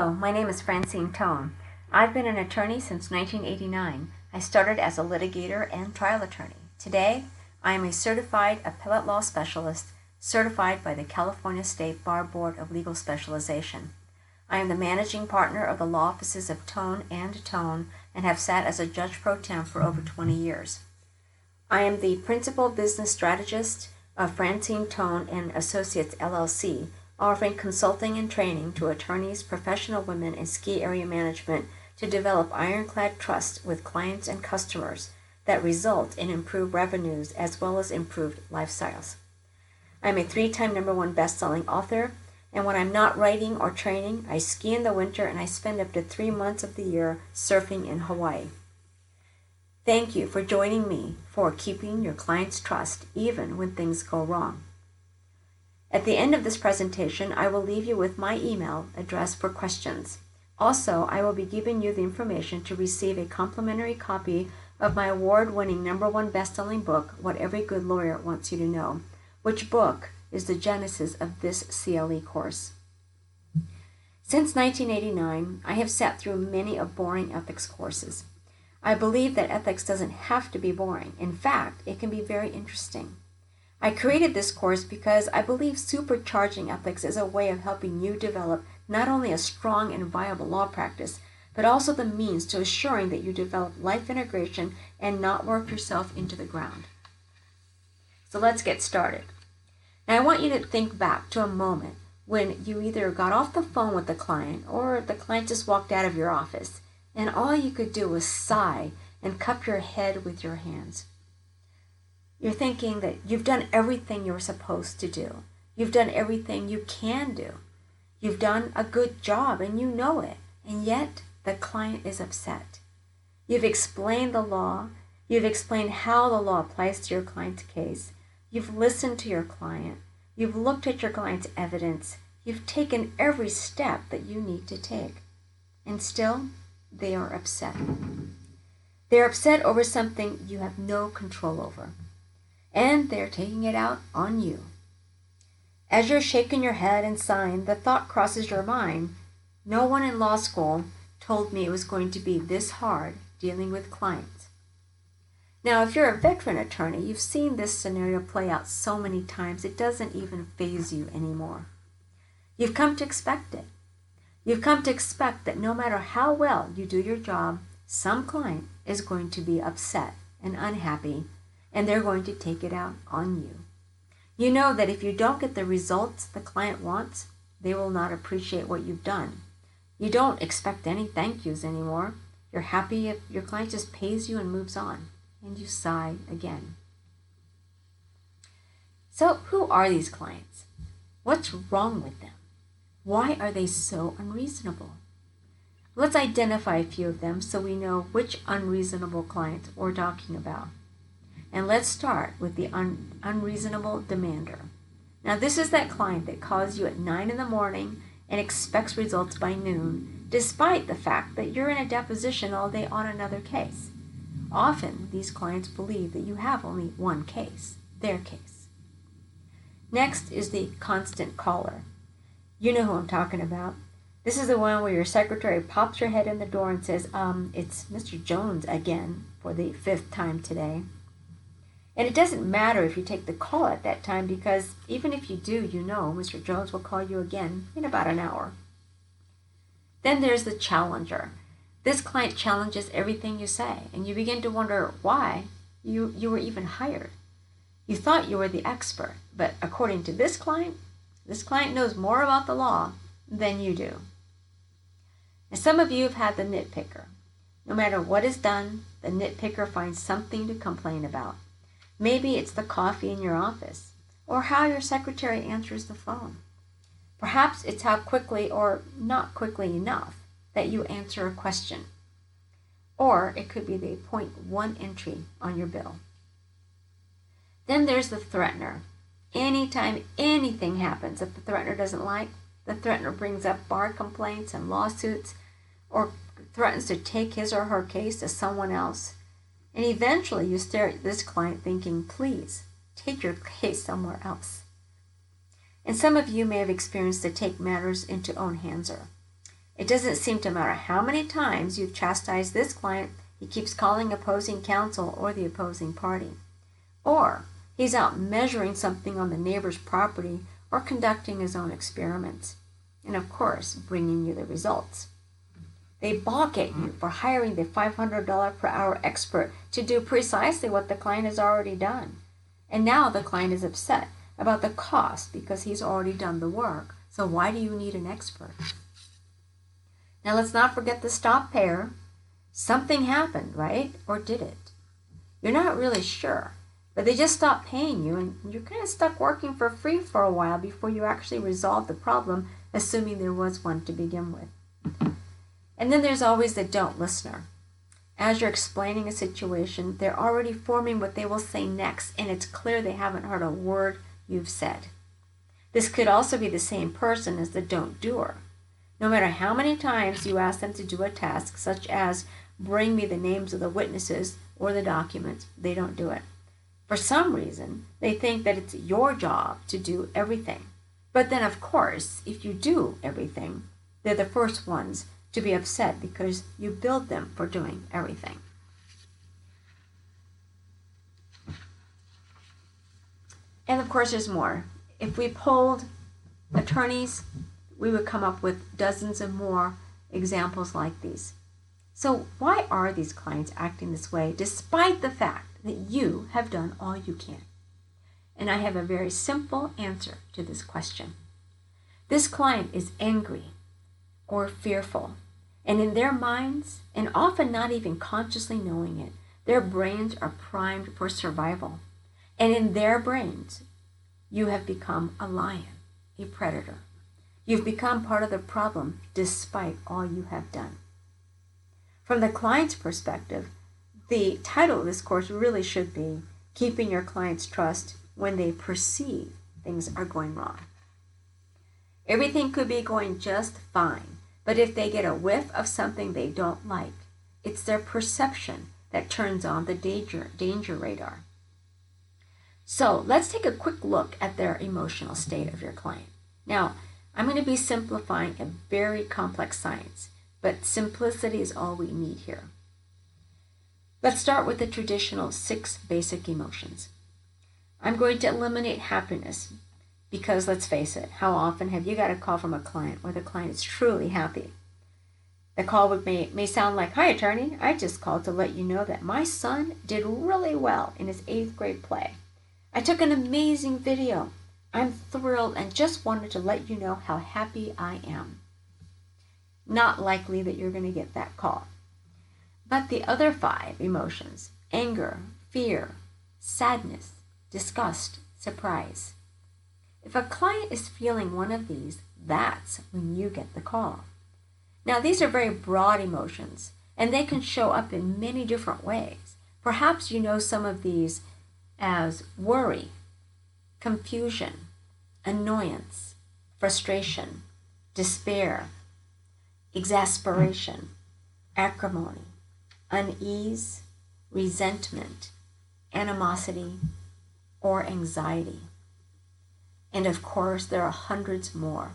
Hello, my name is Francine Tone. I've been an attorney since 1989. I started as a litigator and trial attorney. Today, I am a certified appellate law specialist certified by the California State Bar Board of Legal Specialization. I am the managing partner of the law offices of Tone and Tone and have sat as a judge pro tem for over 20 years. I am the principal business strategist of Francine Tone and Associates LLC, offering consulting and training to attorneys, professional women, and ski area management to develop ironclad trust with clients and customers that result in improved revenues as well as improved lifestyles. I'm a 3-time #1 best-selling author, and when I'm not writing or training, I ski in the winter and I spend up to 3 months of the year surfing in Hawaii. Thank you for joining me for keeping your clients' trust even when things go wrong. At the end of this presentation, I will leave you with my email address for questions. Also, I will be giving you the information to receive a complimentary copy of my award-winning #1 best-selling book, What Every Good Lawyer Wants You to Know, which book is the genesis of this CLE course. Since 1989, I have sat through many of boring ethics courses. I believe that ethics doesn't have to be boring. In fact, it can be very interesting. I created this course because I believe supercharging ethics is a way of helping you develop not only a strong and viable law practice, but also the means to assuring that you develop life integration and not work yourself into the ground. So let's get started. Now I want you to think back to a moment when you either got off the phone with the client or the client just walked out of your office and all you could do was sigh and cup your head with your hands. You're thinking that you've done everything you're supposed to do. You've done everything you can do. You've done a good job and you know it, and yet the client is upset. You've explained the law. You've explained how the law applies to your client's case. You've listened to your client. You've looked at your client's evidence. You've taken every step that you need to take. And still, they are upset. They're upset over something you have no control over. And they're taking it out on you. As you're shaking your head and sighing, the thought crosses your mind, no one in law school told me it was going to be this hard dealing with clients. Now, if you're a veteran attorney, you've seen this scenario play out so many times, it doesn't even faze you anymore. You've come to expect it. You've come to expect that no matter how well you do your job, some client is going to be upset and unhappy, and they're going to take it out on you. You know that if you don't get the results the client wants, they will not appreciate what you've done. You don't expect any thank yous anymore. You're happy if your client just pays you and moves on, and you sigh again. So who are these clients? What's wrong with them? Why are they so unreasonable? Let's identify a few of them so we know which unreasonable clients we're talking about. And let's start with the unreasonable demander. Now, this is that client that calls you at 9 in the morning and expects results by noon, despite the fact that you're in a deposition all day on another case. Often, these clients believe that you have only one case, their case. Next is the constant caller. You know who I'm talking about. This is the one where your secretary pops her head in the door and says, it's Mr. Jones again for the 5th time today. And it doesn't matter if you take the call at that time because even if you do, you know Mr. Jones will call you again in about an hour. Then there's the challenger. This client challenges everything you say, and you begin to wonder why you were even hired. You thought you were the expert, but according to this client knows more about the law than you do. And some of you have had the nitpicker. No matter what is done, the nitpicker finds something to complain about. Maybe it's the coffee in your office, or how your secretary answers the phone. Perhaps it's how quickly or not quickly enough that you answer a question. Or it could be the 0.1 entry on your bill. Then there's the threatener. Anytime anything happens that the threatener doesn't like, the threatener brings up bar complaints and lawsuits, or threatens to take his or her case to someone else. And eventually you stare at this client thinking, please, take your case somewhere else. And some of you may have experienced the take matters into own hands. It doesn't seem to matter how many times you've chastised this client, he keeps calling opposing counsel or the opposing party. Or he's out measuring something on the neighbor's property or conducting his own experiments. And of course, bringing you the results. They balk at you for hiring the $500 per hour expert to do precisely what the client has already done. And now the client is upset about the cost because he's already done the work. So why do you need an expert? Now let's not forget the stop payer. Something happened, right? Or did it? You're not really sure, but they just stopped paying you and you're kind of stuck working for free for a while before you actually resolve the problem, assuming there was one to begin with. And then there's always the don't listener. As you're explaining a situation, they're already forming what they will say next, and it's clear they haven't heard a word you've said. This could also be the same person as the don't doer. No matter how many times you ask them to do a task, such as bring me the names of the witnesses or the documents, they don't do it. For some reason, they think that it's your job to do everything. But then, of course, if you do everything, they're the first ones to be upset because you billed them for doing everything. And of course, there's more. If we polled attorneys, we would come up with dozens of more examples like these. So why are these clients acting this way despite the fact that you have done all you can? And I have a very simple answer to this question. This client is angry or fearful, and in their minds, and often not even consciously knowing it, their brains are primed for survival. And in their brains, you have become a lion, a predator. You've become part of the problem despite all you have done. From the client's perspective, the title of this course really should be Keeping Your Client's Trust When They Perceive Things Are Going Wrong. Everything could be going just fine, but if they get a whiff of something they don't like, it's their perception that turns on the danger radar. So let's take a quick look at their emotional state of your client. Now, I'm going to be simplifying a very complex science, but simplicity is all we need here. Let's start with the traditional 6 basic emotions. I'm going to eliminate happiness because, let's face it, how often have you got a call from a client where the client is truly happy? The call may sound like, "Hi, attorney. I just called to let you know that my son did really well in his 8th grade play. I took an amazing video. I'm thrilled and just wanted to let you know how happy I am." Not likely that you're going to get that call. But the other 5 emotions, anger, fear, sadness, disgust, surprise. If a client is feeling one of these, that's when you get the call. Now, these are very broad emotions, and they can show up in many different ways. Perhaps you know some of these as worry, confusion, annoyance, frustration, despair, exasperation, acrimony, unease, resentment, animosity, or anxiety. And of course, there are hundreds more.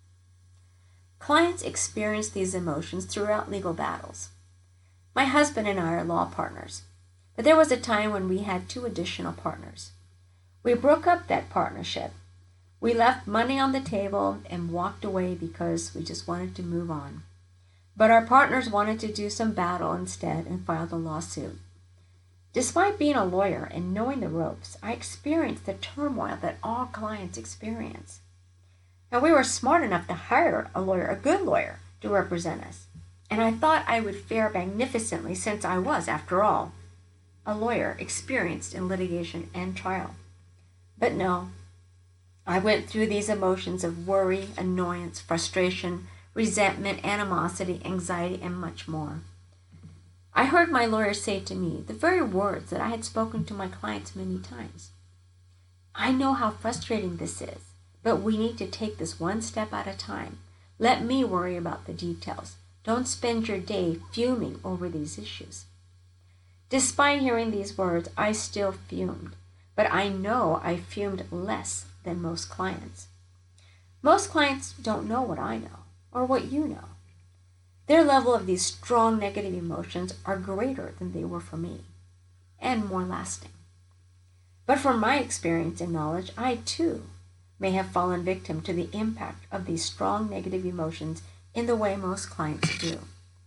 Clients experience these emotions throughout legal battles. My husband and I are law partners, but there was a time when we had 2 additional partners. We broke up that partnership. We left money on the table and walked away because we just wanted to move on. But our partners wanted to do some battle instead and filed a lawsuit. Despite being a lawyer and knowing the ropes, I experienced the turmoil that all clients experience. Now, we were smart enough to hire a lawyer, a good lawyer, to represent us. And I thought I would fare magnificently since I was, after all, a lawyer experienced in litigation and trial. But no, I went through these emotions of worry, annoyance, frustration, resentment, animosity, anxiety, and much more. I heard my lawyer say to me the very words that I had spoken to my clients many times. "I know how frustrating this is, but we need to take this one step at a time. Let me worry about the details. Don't spend your day fuming over these issues." Despite hearing these words, I still fumed, but I know I fumed less than most clients. Most clients don't know what I know or what you know. Their level of these strong negative emotions are greater than they were for me, and more lasting. But from my experience and knowledge, I too may have fallen victim to the impact of these strong negative emotions in the way most clients do.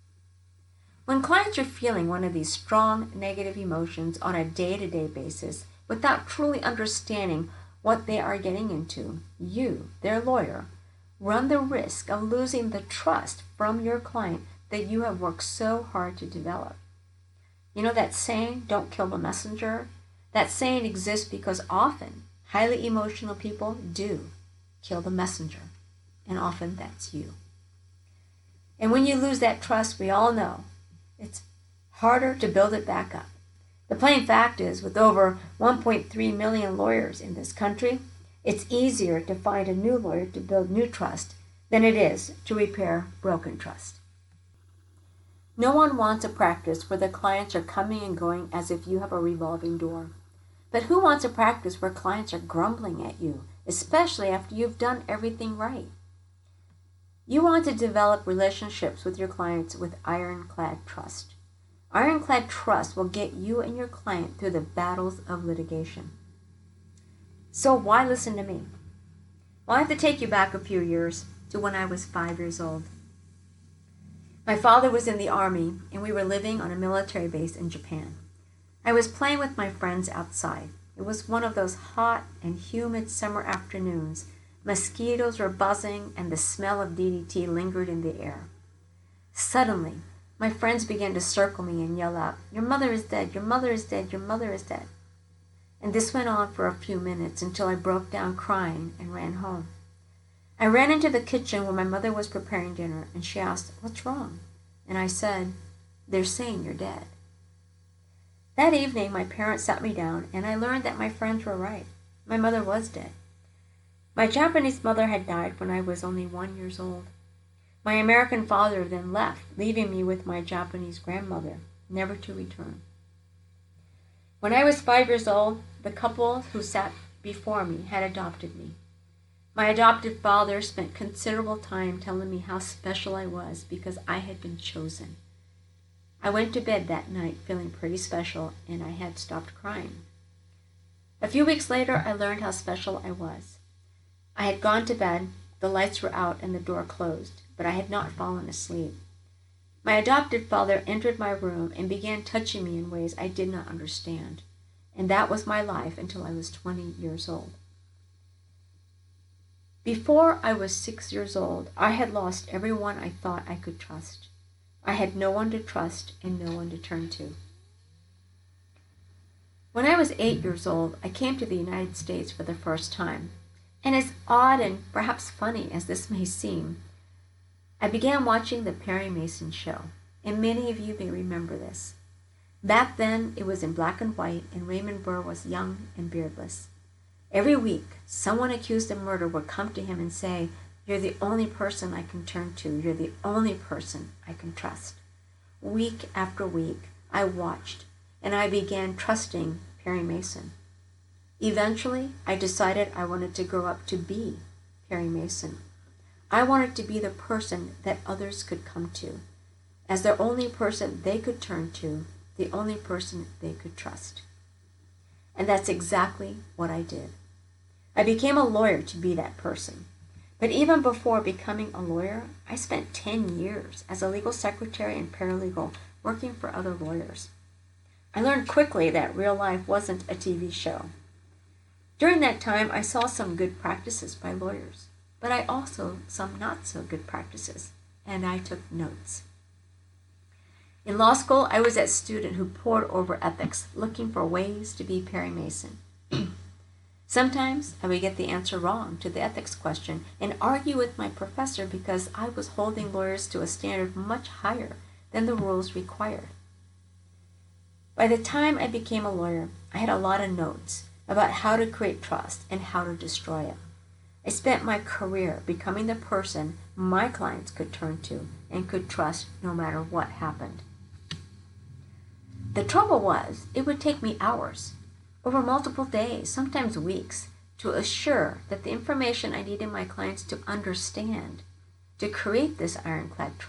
When clients are feeling one of these strong negative emotions on a day-to-day basis without truly understanding what they are getting into, you, their lawyer, run the risk of losing the trust from your client that you have worked so hard to develop. You know that saying, don't kill the messenger? That saying exists because often highly emotional people do kill the messenger, and often that's you. And when you lose that trust, we all know it's harder to build it back up. The plain fact is, with over 1.3 million lawyers in this country, it's easier to find a new lawyer to build new trust than it is to repair broken trust. No one wants a practice where the clients are coming and going as if you have a revolving door. But who wants a practice where clients are grumbling at you, especially after you've done everything right? You want to develop relationships with your clients with ironclad trust. Ironclad trust will get you and your client through the battles of litigation. So why listen to me? Well, I have to take you back a few years to when I was 5 years old. My father was in the Army, and we were living on a military base in Japan. I was playing with my friends outside. It was one of those hot and humid summer afternoons. Mosquitoes were buzzing, and the smell of DDT lingered in the air. Suddenly, my friends began to circle me and yell out, "Your mother is dead, your mother is dead, your mother is dead." And this went on for a few minutes until I broke down crying and ran home. I ran into the kitchen where my mother was preparing dinner, and she asked, "What's wrong?" And I said, "They're saying you're dead." That evening, my parents sat me down, and I learned that my friends were right. My mother was dead. My Japanese mother had died when I was only 1 year old. My American father then left, leaving me with my Japanese grandmother, never to return. When I was 5 years old, the couple who sat before me had adopted me. My adoptive father spent considerable time telling me how special I was because I had been chosen. I went to bed that night feeling pretty special, and I had stopped crying. A few weeks later, I learned how special I was. I had gone to bed, the lights were out, and the door closed, but I had not fallen asleep. My adoptive father entered my room and began touching me in ways I did not understand, and that was my life until I was 20 years old. Before I was 6 years old, I had lost everyone I thought I could trust. I had no one to trust and no one to turn to. When I was 8 years old, I came to the United States for the first time. And as odd and perhaps funny as this may seem, I began watching the Perry Mason show, and many of you may remember this. Back then, it was in black and white, and Raymond Burr was young and beardless. Every week, someone accused of murder would come to him and say, "You're the only person I can turn to. You're the only person I can trust." Week after week, I watched, and I began trusting Perry Mason. Eventually, I decided I wanted to grow up to be Perry Mason. I wanted to be the person that others could come to, as the only person they could turn to, the only person they could trust. And that's exactly what I did. I became a lawyer to be that person. But even before becoming a lawyer, I spent 10 years as a legal secretary and paralegal working for other lawyers. I learned quickly that real life wasn't a TV show. During that time, I saw some good practices by lawyers, but I also some not so good practices, and I took notes. In law school, I was that student who pored over ethics, looking for ways to be Perry Mason. Sometimes I would get the answer wrong to the ethics question and argue with my professor because I was holding lawyers to a standard much higher than the rules required. By the time I became a lawyer, I had a lot of notes about how to create trust and how to destroy it. I spent my career becoming the person my clients could turn to and could trust no matter what happened. The trouble was, it would take me hours, over multiple days, sometimes weeks, to assure that the information I needed my clients to understand, to create this ironclad trust,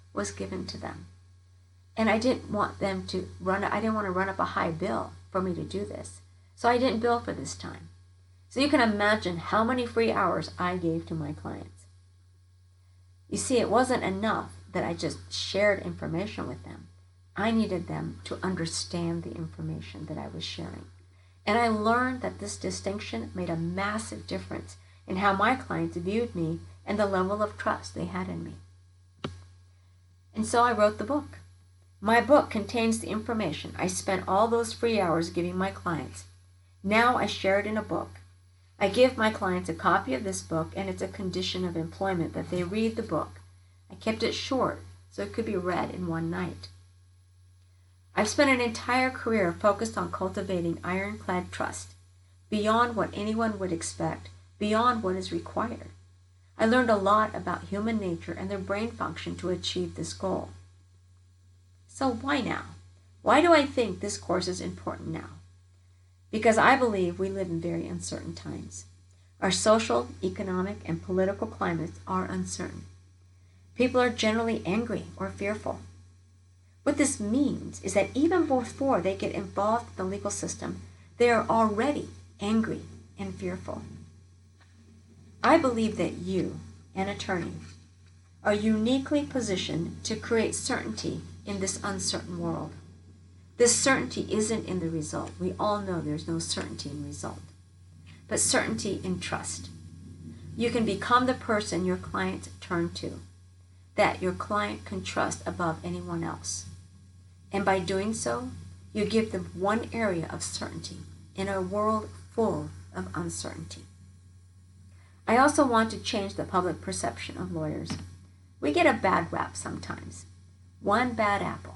was given to them. And I didn't want to run up a high bill for me to do this. So I didn't bill for this time. So you can imagine how many free hours I gave to my clients. You see, it wasn't enough that I just shared information with them. I needed them to understand the information that I was sharing. And I learned that this distinction made a massive difference in how my clients viewed me and the level of trust they had in me. And so I wrote the book. My book contains the information I spent all those free hours giving my clients. Now I share it in a book. I give my clients a copy of this book, and it's a condition of employment that they read the book. I kept it short so it could be read in one night. I've spent an entire career focused on cultivating ironclad trust, beyond what anyone would expect, beyond what is required. I learned a lot about human nature and their brain function to achieve this goal. So why now? Why do I think this course is important now? Because I believe we live in very uncertain times. Our social, economic, and political climates are uncertain. People are generally angry or fearful. What this means is that even before they get involved in the legal system, they are already angry and fearful. I believe that you, an attorney, are uniquely positioned to create certainty in this uncertain world. This certainty isn't in the result. We all know there's no certainty in result, but certainty in trust. You can become the person your clients turn to, that your client can trust above anyone else. And by doing so, you give them one area of certainty in a world full of uncertainty. I also want to change the public perception of lawyers. We get a bad rap sometimes. One bad apple.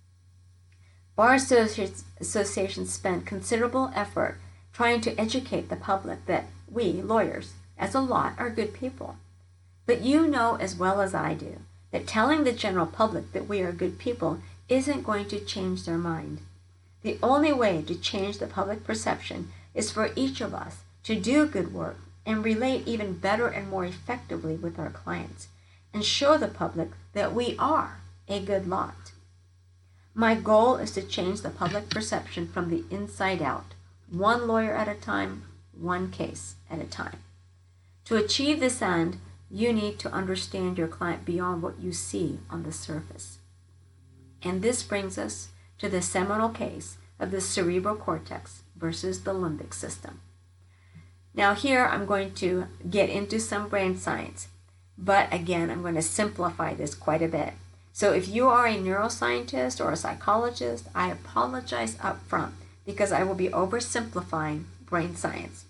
Bar associations spend considerable effort trying to educate the public that we, lawyers, as a lot, are good people. But you know as well as I do that telling the general public that we are good people isn't going to change their mind. The only way to change the public perception is for each of us to do good work and relate even better and more effectively with our clients and show the public that we are a good lot. My goal is to change the public perception from the inside out, one lawyer at a time, one case at a time. To achieve this end, you need to understand your client beyond what you see on the surface. And this brings us to the seminal case of the cerebral cortex versus the limbic system. Now here I'm going to get into some brain science, but again I'm going to simplify this quite a bit. So if you are a neuroscientist or a psychologist, I apologize up front because I will be oversimplifying brain science.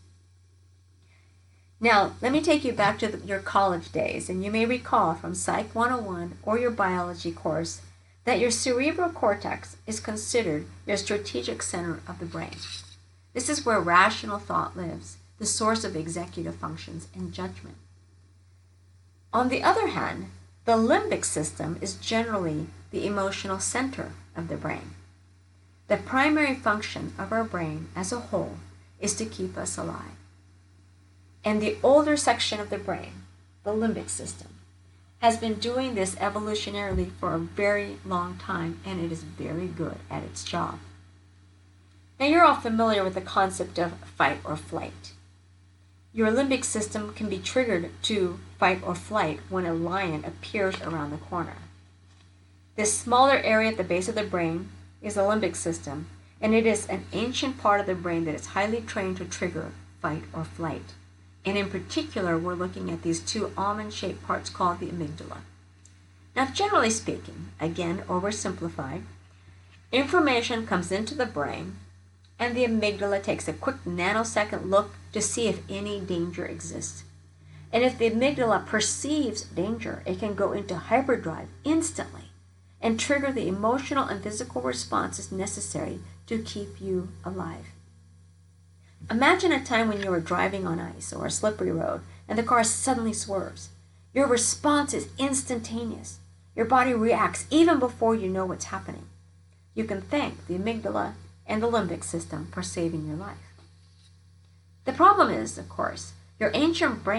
Now, let me take you back to your college days, and you may recall from Psych 101 or your biology course that your cerebral cortex is considered your strategic center of the brain. This is where rational thought lives, the source of executive functions and judgment. On the other hand, the limbic system is generally the emotional center of the brain. The primary function of our brain as a whole is to keep us alive. And the older section of the brain, the limbic system, has been doing this evolutionarily for a very long time, and it is very good at its job. Now you're all familiar with the concept of fight or flight. Your limbic system can be triggered to fight or flight when a lion appears around the corner. This smaller area at the base of the brain is the limbic system, and it is an ancient part of the brain that is highly trained to trigger fight or flight. And in particular, we're looking at these two almond-shaped parts called the amygdala. Now, generally speaking, again oversimplified, information comes into the brain, and the amygdala takes a quick nanosecond look to see if any danger exists. And if the amygdala perceives danger, it can go into hyperdrive instantly and trigger the emotional and physical responses necessary to keep you alive. Imagine a time when you are driving on ice or a slippery road and the car suddenly swerves. Your response is instantaneous. Your body reacts even before you know what's happening. You can thank the amygdala and the limbic system for saving your life. The problem is, of course, your ancient brain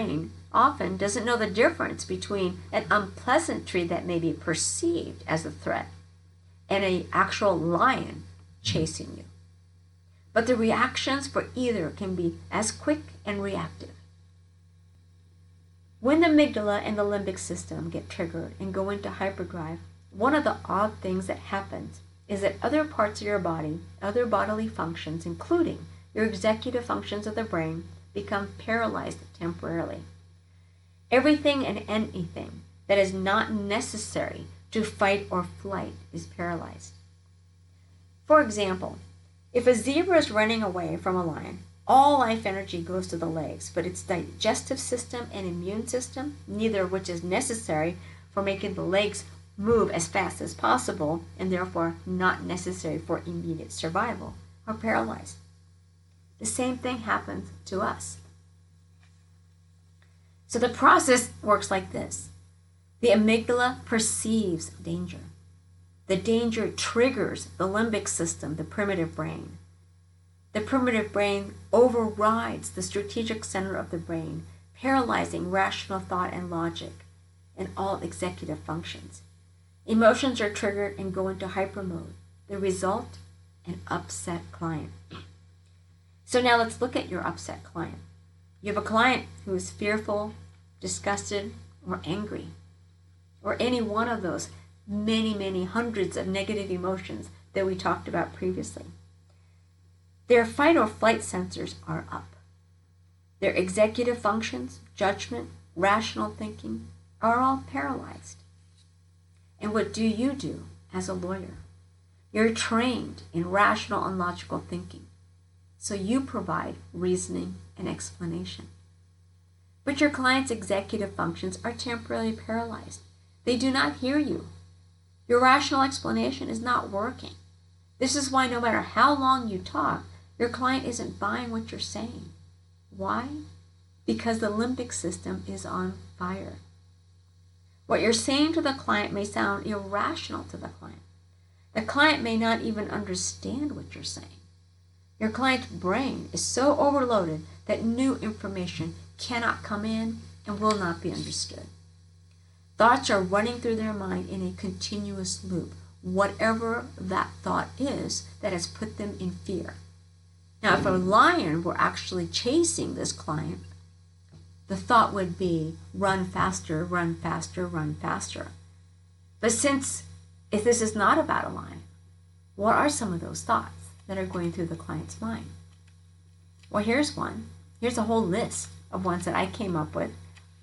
often doesn't know the difference between an unpleasantry that may be perceived as a threat and an actual lion chasing you. But the reactions for either can be as quick and reactive. When the amygdala and the limbic system get triggered and go into hyperdrive, one of the odd things that happens is that other parts of your body, other bodily functions, including your executive functions of the brain, become paralyzed temporarily. Everything and anything that is not necessary to fight or flight is paralyzed. For example, if a zebra is running away from a lion, all life energy goes to the legs, but its digestive system and immune system, neither of which is necessary for making the legs move as fast as possible, and therefore not necessary for immediate survival, are paralyzed. The same thing happens to us. So the process works like this. The amygdala perceives danger. The danger triggers the limbic system, the primitive brain. The primitive brain overrides the strategic center of the brain, paralyzing rational thought and logic and all executive functions. Emotions are triggered and go into hyper mode. The result, an upset client. So now let's look at your upset client. You have a client who is fearful, disgusted, or angry, or any one of those many hundreds of negative emotions that we talked about previously. Their fight or flight sensors are up. Their executive functions, judgment, rational thinking are all paralyzed. And what do you do as a lawyer? You're trained in rational and logical thinking, so you provide reasoning and explanation. But your client's executive functions are temporarily paralyzed. They do not hear you. Your rational explanation is not working. This is why no matter how long you talk, your client isn't buying what you're saying. Why? Because the limbic system is on fire. What you're saying to the client may sound irrational to the client. The client may not even understand what you're saying. Your client's brain is so overloaded that new information cannot come in and will not be understood. Thoughts are running through their mind in a continuous loop, whatever that thought is that has put them in fear. Now, if a lion were actually chasing this client, the thought would be, run faster, run faster, run faster. But if this is not about a lion, what are some of those thoughts that are going through the client's mind? Well, here's one. Here's a whole list of ones that I came up with.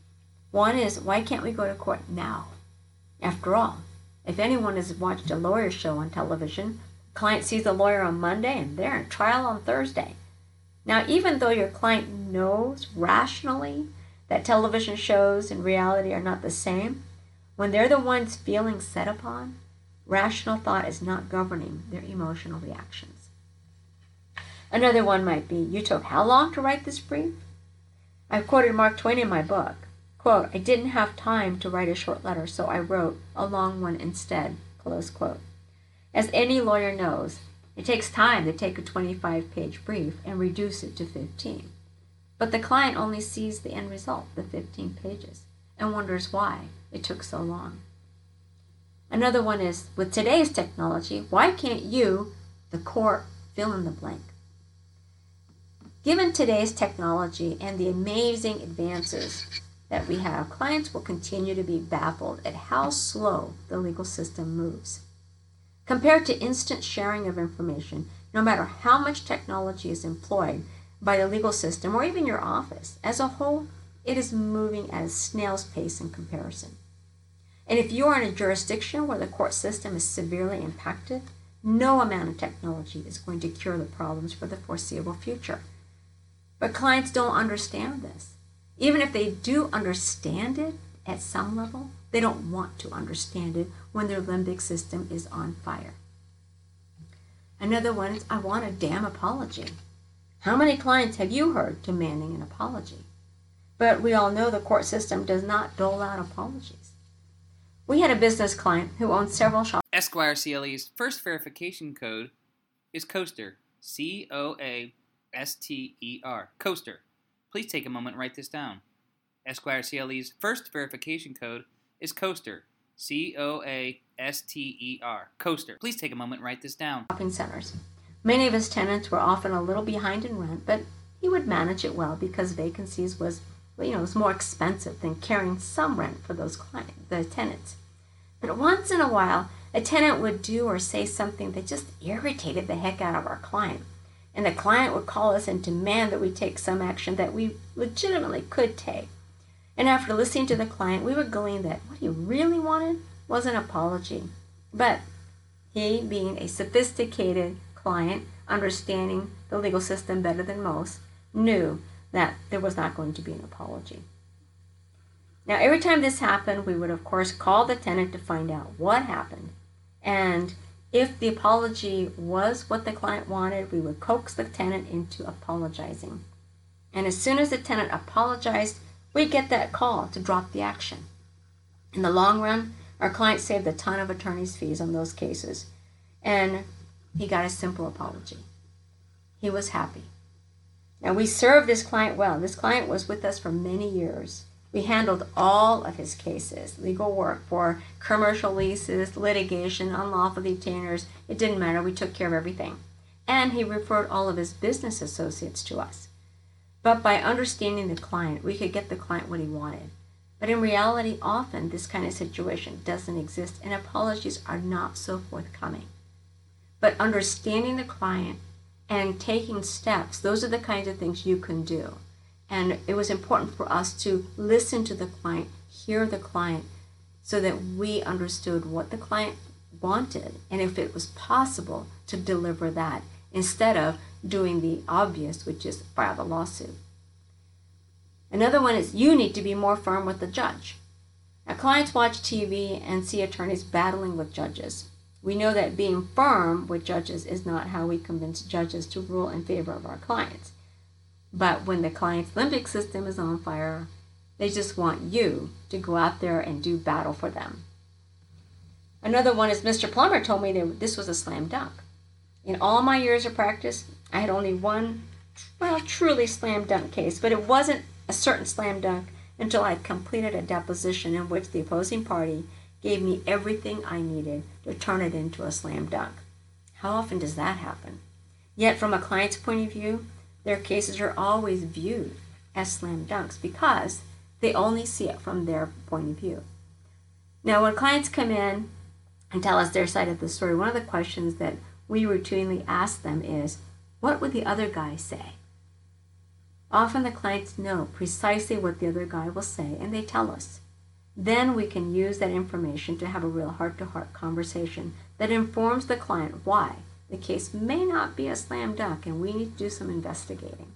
One is, why can't we go to court now? After all, if anyone has watched a lawyer show on television, the client sees a lawyer on Monday and they're in trial on Thursday. Now, even though your client knows rationally that television shows and reality are not the same, when they're the ones feeling set upon, rational thought is not governing their emotional reactions. Another one might be, you took how long to write this brief? I've quoted Mark Twain in my book. Quote, I didn't have time to write a short letter, so I wrote a long one instead. Close quote. As any lawyer knows, it takes time to take a 25-page brief and reduce it to 15. But the client only sees the end result, the 15 pages, and wonders why it took so long. Another one is, with today's technology, why can't you, the court, fill in the blank? Given today's technology and the amazing advances that we have, clients will continue to be baffled at how slow the legal system moves. Compared to instant sharing of information, no matter how much technology is employed by the legal system or even your office, as a whole, it is moving at a snail's pace in comparison. And if you are in a jurisdiction where the court system is severely impacted, no amount of technology is going to cure the problems for the foreseeable future. But clients don't understand this. Even if they do understand it at some level, they don't want to understand it when their limbic system is on fire. Another one is, I want a damn apology. How many clients have you heard demanding an apology? But we all know the court system does not dole out apologies. We had a business client who owned several shops. Esquire CLE's first verification code is COASTER, COASTER, COASTER. Please take a moment and write this down. Esquire CLE's first verification code is COASTER. COASTER. COASTER. Please take a moment and write this down. Shopping centers. Many of his tenants were often a little behind in rent, but he would manage it well because vacancies was more expensive than carrying some rent for the tenants. But once in a while, a tenant would do or say something that just irritated the heck out of our client. And the client would call us and demand that we take some action that we legitimately could take. And after listening to the client, we would glean that what he really wanted was an apology. But he, being a sophisticated client, understanding the legal system better than most, knew that there was not going to be an apology. Now, every time this happened, we would, of course, call the tenant to find out what happened. And if the apology was what the client wanted, we would coax the tenant into apologizing. And as soon as the tenant apologized, we'd get that call to drop the action. In the long run, our client saved a ton of attorney's fees on those cases. And he got a simple apology. He was happy. Now, we served this client well. This client was with us for many years. We handled all of his cases, legal work for commercial leases, litigation, unlawful detainers. It didn't matter. We took care of everything. And he referred all of his business associates to us. But by understanding the client, we could get the client what he wanted. But in reality, often this kind of situation doesn't exist and apologies are not so forthcoming. But understanding the client and taking steps, those are the kinds of things you can do. And it was important for us to listen to the client, hear the client, so that we understood what the client wanted and if it was possible to deliver that instead of doing the obvious, which is file the lawsuit. Another one is you need to be more firm with the judge. Now, clients watch TV and see attorneys battling with judges. We know that being firm with judges is not how we convince judges to rule in favor of our clients. But when the client's limbic system is on fire, they just want you to go out there and do battle for them. Another one is Mr. Plummer told me that this was a slam dunk. In all my years of practice, I had only one, truly slam dunk case, but it wasn't a certain slam dunk until I had completed a deposition in which the opposing party gave me everything I needed to turn it into a slam dunk. How often does that happen? Yet from a client's point of view, their cases are always viewed as slam dunks because they only see it from their point of view. Now, when clients come in and tell us their side of the story, one of the questions that we routinely ask them is, what would the other guy say? Often the clients know precisely what the other guy will say, and they tell us. Then we can use that information to have a real heart-to-heart conversation that informs the client why the case may not be a slam dunk and we need to do some investigating.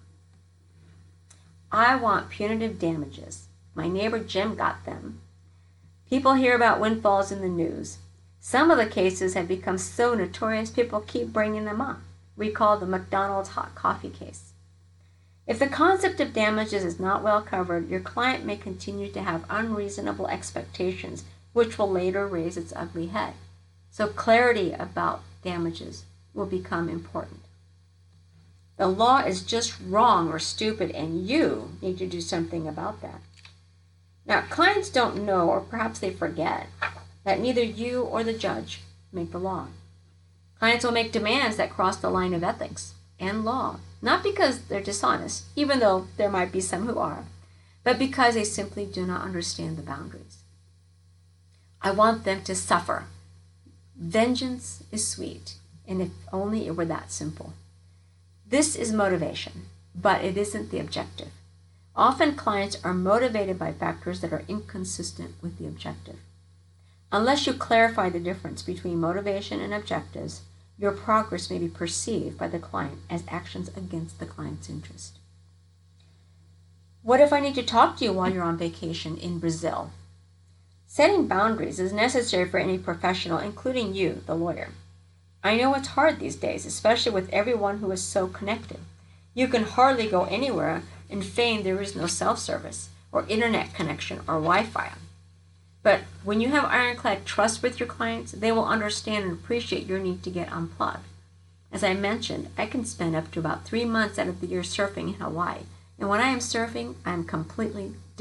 I want punitive damages. My neighbor Jim got them. People hear about windfalls in the news. Some of the cases have become so notorious people keep bringing them up. Recall the McDonald's hot coffee case. If the concept of damages is not well covered, your client may continue to have unreasonable expectations, which will later raise its ugly head. So clarity about damages will become important. The law is just wrong or stupid, and you need to do something about that. Now, clients don't know, or perhaps they forget, that neither you or the judge make the law. Clients will make demands that cross the line of ethics and law, not because they're dishonest, even though there might be some who are, but because they simply do not understand the boundaries. I want them to suffer. Vengeance is sweet, and if only it were that simple. This is motivation, but it isn't the objective. Often clients are motivated by factors that are inconsistent with the objective. Unless you clarify the difference between motivation and objectives, your progress may be perceived by the client as actions against the client's interest. What if I need to talk to you while you're on vacation in Brazil? Setting boundaries is necessary for any professional, including you, the lawyer. I know it's hard these days, especially with everyone who is so connected. You can hardly go anywhere and feign there is no self-service or internet connection or Wi-Fi. But when you have ironclad trust with your clients, they will understand and appreciate your need to get unplugged. As I mentioned, I can spend up to about 3 months out of the year surfing in Hawaii. And when I am surfing, I am completely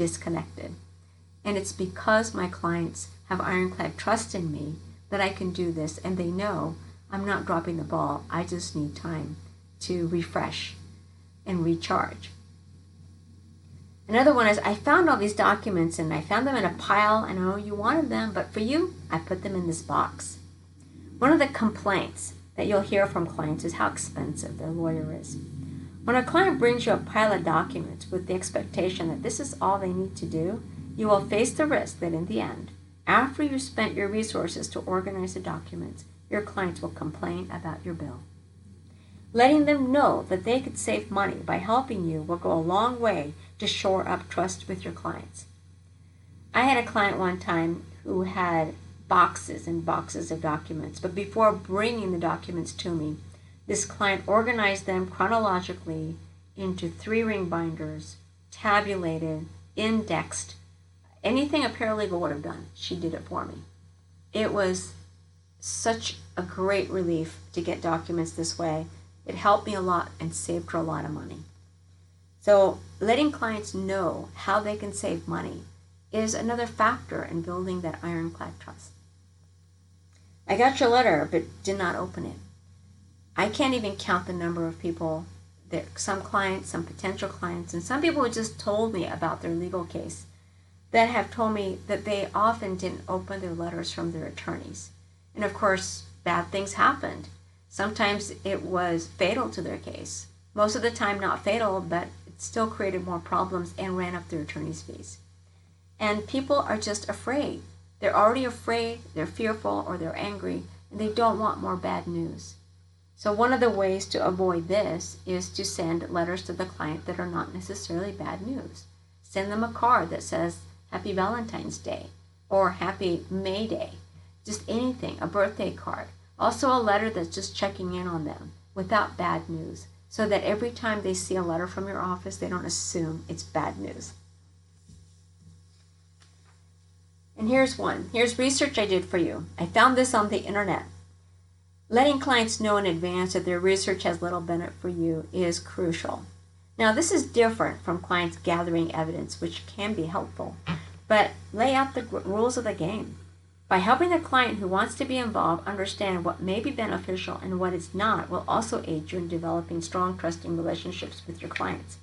disconnected. And it's because my clients have ironclad trust in me that I can do this, and they know I'm not dropping the ball. I just need time to refresh and recharge. Another one is I found all these documents and I found them in a pile. I know you wanted them, but for you, I put them in this box. One of the complaints that you'll hear from clients is how expensive their lawyer is. When a client brings you a pile of documents with the expectation that this is all they need to do, you will face the risk that in the end, after you've spent your resources to organize the documents, your clients will complain about your bill. Letting them know that they could save money by helping you will go a long way to shore up trust with your clients. I had a client one time who had boxes and boxes of documents, but before bringing the documents to me, this client organized them chronologically into 3-ring binders, tabulated, indexed. Anything a paralegal would have done, she did it for me. It was such a great relief to get documents this way. It helped me a lot and saved her a lot of money. So letting clients know how they can save money is another factor in building that ironclad trust. I got your letter but did not open it. I can't even count the number of people, some clients, some potential clients, and some people who just told me about their legal case that have told me that they often didn't open their letters from their attorneys. And of course, bad things happened. Sometimes it was fatal to their case. Most of the time not fatal, but it still created more problems and ran up their attorney's fees. And people are just afraid. They're already afraid, they're fearful, or they're angry, and they don't want more bad news. So one of the ways to avoid this is to send letters to the client that are not necessarily bad news. Send them a card that says Happy Valentine's Day or Happy May Day. Just anything, a birthday card. Also a letter that's just checking in on them without bad news, so that every time they see a letter from your office, they don't assume it's bad news. And here's one. Here's research I did for you. I found this on the internet. Letting clients know in advance that their research has little benefit for you is crucial. Now, this is different from clients gathering evidence, which can be helpful, but lay out the rules of the game. By helping the client who wants to be involved understand what may be beneficial and what is not will also aid you in developing strong, trusting relationships with your clients.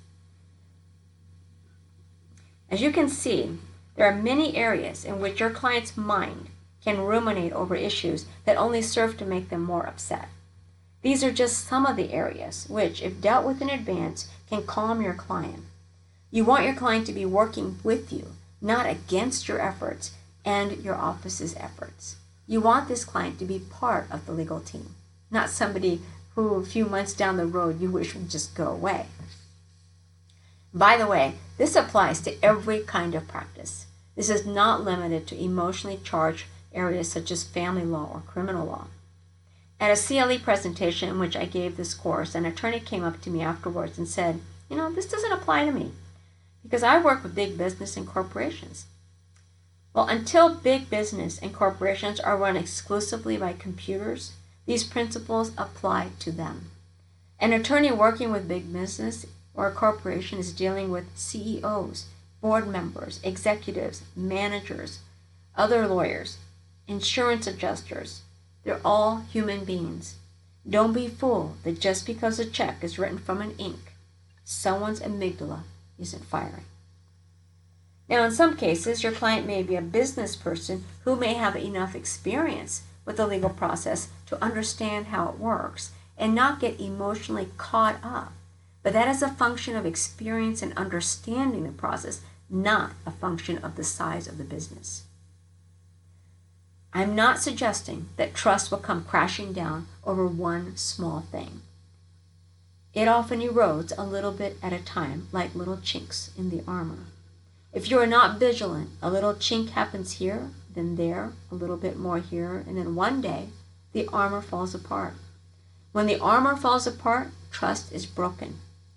As you can see, there are many areas in which your client's mind can ruminate over issues that only serve to make them more upset. These are just some of the areas which, if dealt with in advance, can calm your client. You want your client to be working with you, not against your efforts and your office's efforts. You want this client to be part of the legal team, not somebody who a few months down the road you wish would just go away. By the way, this applies to every kind of practice. This is not limited to emotionally charged areas such as family law or criminal law. At a CLE presentation in which I gave this course, an attorney came up to me afterwards and said, this doesn't apply to me because I work with big business and corporations. Well, until big business and corporations are run exclusively by computers, these principles apply to them. An attorney working with big business or a corporation is dealing with CEOs, board members, executives, managers, other lawyers, insurance adjusters. They're all human beings. Don't be fooled that just because a check is written from an ink, someone's amygdala isn't firing. Now, in some cases, your client may be a business person who may have enough experience with the legal process to understand how it works and not get emotionally caught up. But that is a function of experience and understanding the process, not a function of the size of the business. I'm not suggesting that trust will come crashing down over one small thing. It often erodes a little bit at a time, like little chinks in the armor. If you are not vigilant, a little chink happens here, then there, a little bit more here, and then one day, the armor falls apart. When the armor falls apart, trust is broken.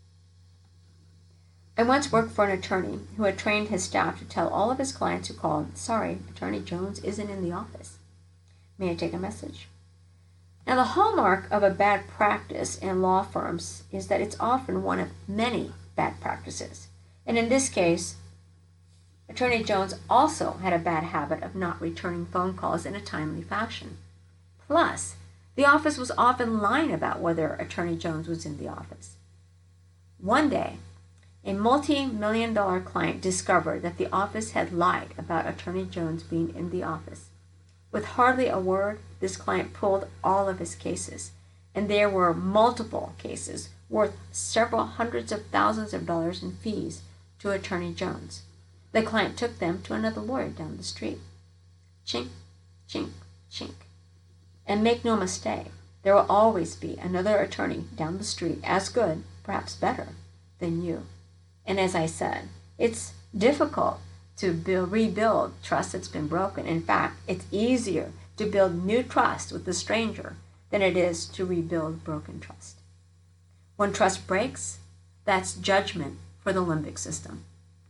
I once worked for an attorney who had trained his staff to tell all of his clients who called, "Sorry, Attorney Jones isn't in the office. May I take a message?" Now, the hallmark of a bad practice in law firms is that it's often one of many bad practices. And in this case, Attorney Jones also had a bad habit of not returning phone calls in a timely fashion. Plus, the office was often lying about whether Attorney Jones was in the office. One day, a multi-million-dollar client discovered that the office had lied about Attorney Jones being in the office. With hardly a word, this client pulled all of his cases, and there were multiple cases worth several hundreds of thousands of dollars in fees to Attorney Jones. The client took them to another lawyer down the street. Chink, chink, chink. And make no mistake, there will always be another attorney down the street as good, perhaps better, than you. And as I said, it's difficult to rebuild trust that's been broken. In fact, it's easier to build new trust with a stranger than it is to rebuild broken trust. When trust breaks, that's judgment for the limbic system.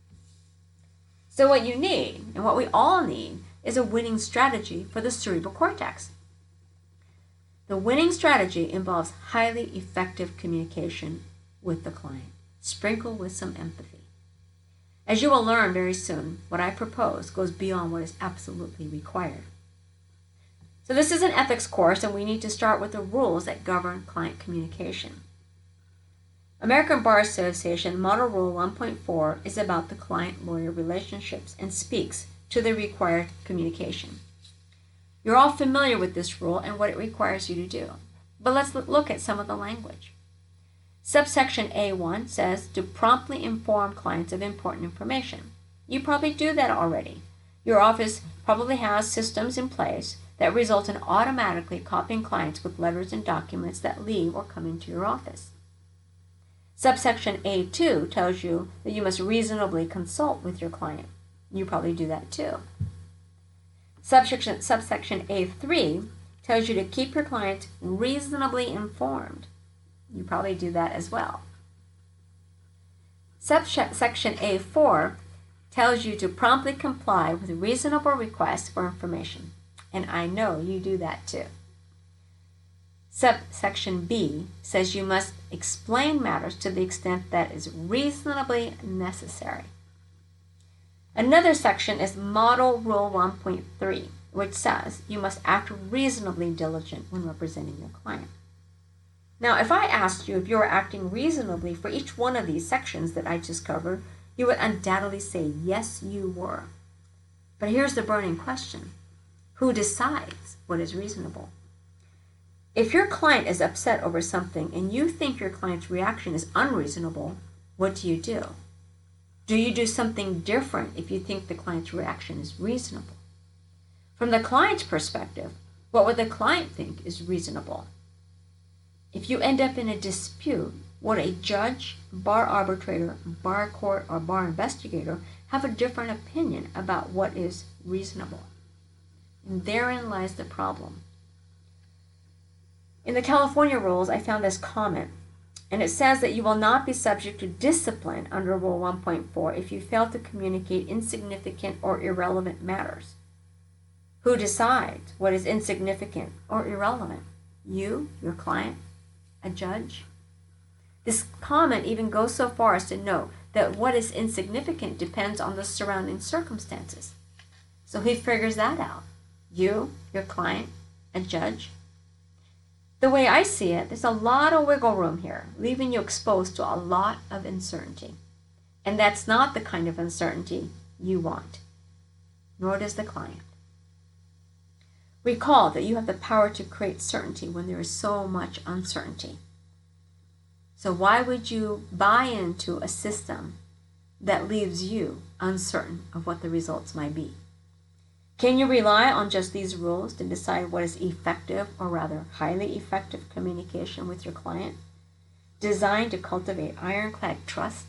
So what you need, and what we all need, is a winning strategy for the cerebral cortex. The winning strategy involves highly effective communication with the client, sprinkled with some empathy. As you will learn very soon, what I propose goes beyond what is absolutely required. So this is an ethics course, and we need to start with the rules that govern client communication. American Bar Association Model Rule 1.4 is about the client-lawyer relationships and speaks to the required communication. You're all familiar with this rule and what it requires you to do, but let's look at some of the language. Subsection A1 says to promptly inform clients of important information. You probably do that already. Your office probably has systems in place that result in automatically copying clients with letters and documents that leave or come into your office. Subsection A2 tells you that you must reasonably consult with your client. You probably do that too. Subsection A3 tells you to keep your client reasonably informed. You probably do that as well. Subsection A4 tells you to promptly comply with reasonable requests for information. And I know you do that too. Subsection B says you must explain matters to the extent that is reasonably necessary. Another section is Model Rule 1.3, which says you must act reasonably diligent when representing your client. Now, if I asked you if you were acting reasonably for each one of these sections that I just covered, you would undoubtedly say, yes, you were. But here's the burning question. Who decides what is reasonable? If your client is upset over something and you think your client's reaction is unreasonable, what do you do? Do you do something different if you think the client's reaction is reasonable? From the client's perspective, what would the client think is reasonable? If you end up in a dispute, would a judge, bar arbitrator, bar court, or bar investigator have a different opinion about what is reasonable? And therein lies the problem. In the California rules, I found this comment, and it says that you will not be subject to discipline under Rule 1.4 if you fail to communicate insignificant or irrelevant matters. Who decides what is insignificant or irrelevant? You, your client, a judge? This comment even goes so far as to note that what is insignificant depends on the surrounding circumstances. So who figures that out? You, your client, a judge? The way I see it, there's a lot of wiggle room here, leaving you exposed to a lot of uncertainty. And that's not the kind of uncertainty you want, nor does the client. Recall that you have the power to create certainty when there is so much uncertainty. So why would you buy into a system that leaves you uncertain of what the results might be? Can you rely on just these rules to decide what is effective, or rather highly effective communication with your client, designed to cultivate ironclad trust?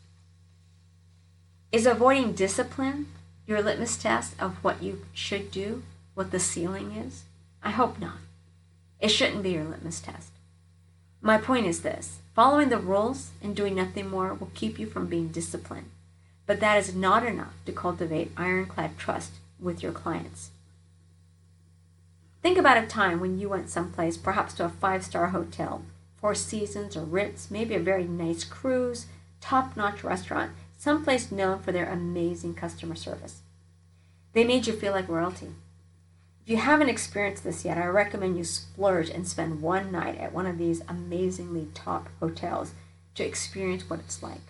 Is avoiding discipline your litmus test of what you should do, what the ceiling is? I hope not. It shouldn't be your litmus test. My point is this: following the rules and doing nothing more will keep you from being disciplined, but that is not enough to cultivate ironclad trust with your clients. Think about a time when you went someplace, perhaps to a 5-star hotel, Four Seasons or Ritz, maybe a very nice cruise, top-notch restaurant, someplace known for their amazing customer service. They made you feel like royalty. If you haven't experienced this yet, I recommend you splurge and spend one night at one of these amazingly top hotels to experience what it's like.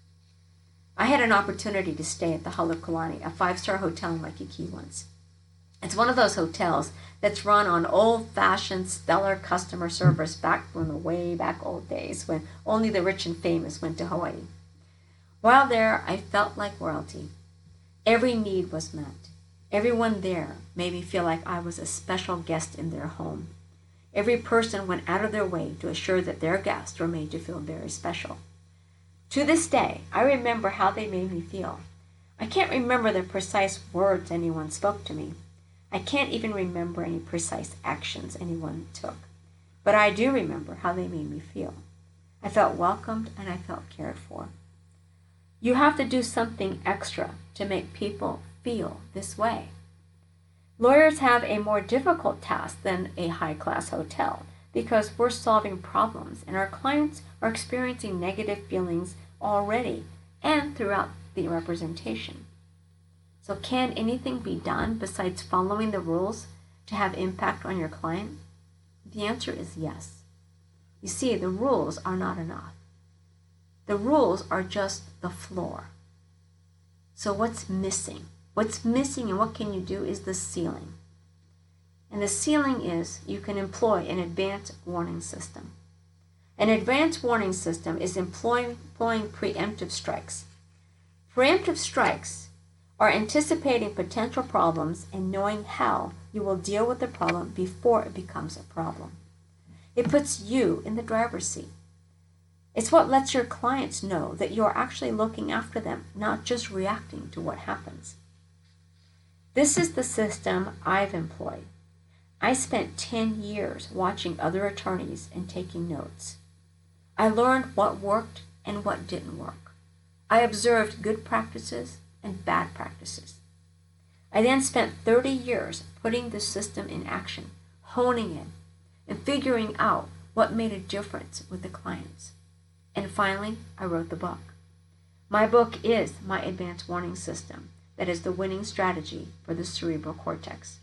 I had an opportunity to stay at the Halekulani, a 5-star hotel in Waikiki once. It's one of those hotels that's run on old-fashioned stellar customer service back from the way back old days when only the rich and famous went to Hawaii. While there, I felt like royalty. Every need was met. Everyone there made me feel like I was a special guest in their home. Every person went out of their way to assure that their guests were made to feel very special. To this day, I remember how they made me feel. I can't remember the precise words anyone spoke to me. I can't even remember any precise actions anyone took. But I do remember how they made me feel. I felt welcomed and I felt cared for. You have to do something extra to make people feel this way. Lawyers have a more difficult task than a high-class hotel because we're solving problems and our clients are experiencing negative feelings already and throughout the representation. So can anything be done besides following the rules to have impact on your client? The answer is yes. You see, the rules are not enough. The rules are just the floor. So what's missing? What's missing and what can you do is the ceiling. And the ceiling is you can employ an advanced warning system. An advanced warning system is employing preemptive strikes. Preemptive strikes are anticipating potential problems and knowing how you will deal with the problem before it becomes a problem. It puts you in the driver's seat. It's what lets your clients know that you are actually looking after them, not just reacting to what happens. This is the system I've employed. I spent 10 years watching other attorneys and taking notes. I learned what worked and what didn't work. I observed good practices and bad practices. I then spent 30 years putting the system in action, honing it, and figuring out what made a difference with the clients. And finally, I wrote the book. My book is my advanced warning system that is the winning strategy for the cerebral cortex.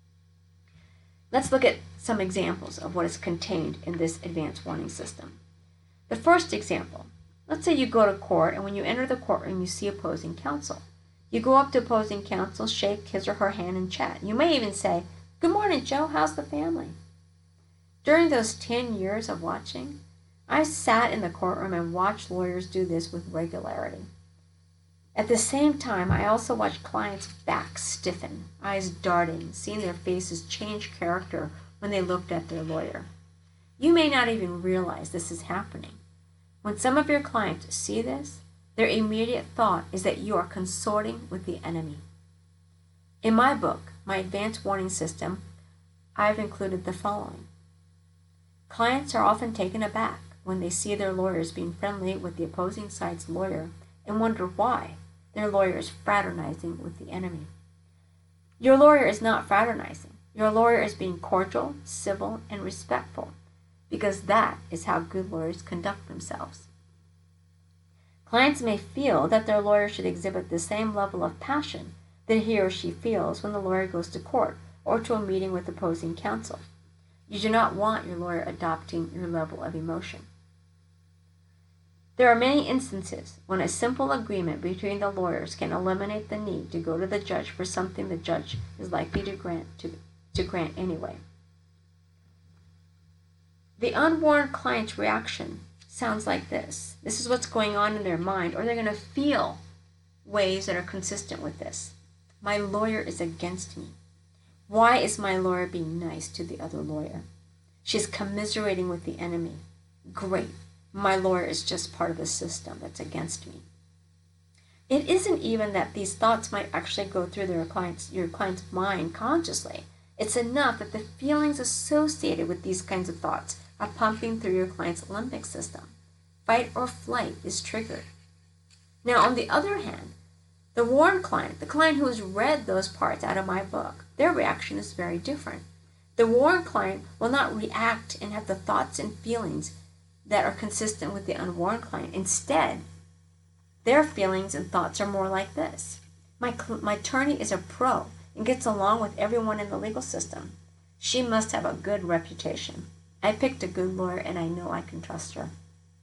Let's look at some examples of what is contained in this advanced warning system. The first example, let's say you go to court and when you enter the courtroom you see opposing counsel. You go up to opposing counsel, shake his or her hand and chat. You may even say, "Good morning, Joe, how's the family?" During those 10 years of watching, I sat in the courtroom and watched lawyers do this with regularity. At the same time, I also watched clients' backs stiffen, eyes darting, seeing their faces change character when they looked at their lawyer. You may not even realize this is happening. When some of your clients see this, their immediate thought is that you are consorting with the enemy. In my book, my advanced warning system, I've included the following. Clients are often taken aback when they see their lawyers being friendly with the opposing side's lawyer and wonder why their lawyer is fraternizing with the enemy. Your lawyer is not fraternizing. Your lawyer is being cordial, civil, and respectful because that is how good lawyers conduct themselves. Clients may feel that their lawyer should exhibit the same level of passion that he or she feels when the lawyer goes to court or to a meeting with opposing counsel. You do not want your lawyer adopting your level of emotion. There are many instances when a simple agreement between the lawyers can eliminate the need to go to the judge for something the judge is likely to grant anyway. The unwarned client's reaction sounds like this. This is what's going on in their mind, or they're going to feel ways that are consistent with this. My lawyer is against me. Why is my lawyer being nice to the other lawyer? She's commiserating with the enemy. Great. My lawyer is just part of the system that's against me. It isn't even that these thoughts might actually go through your client's mind consciously. It's enough that the feelings associated with these kinds of thoughts are pumping through your client's limbic system. Fight or flight is triggered. Now, on the other hand, the warned client, the client who has read those parts out of my book, their reaction is very different. The warned client will not react and have the thoughts and feelings that are consistent with the unwarned client. Instead, Their feelings and thoughts are more like this. My attorney is a pro and gets along with everyone in the legal system. She must have a good reputation. I picked a good lawyer and I know I can trust her.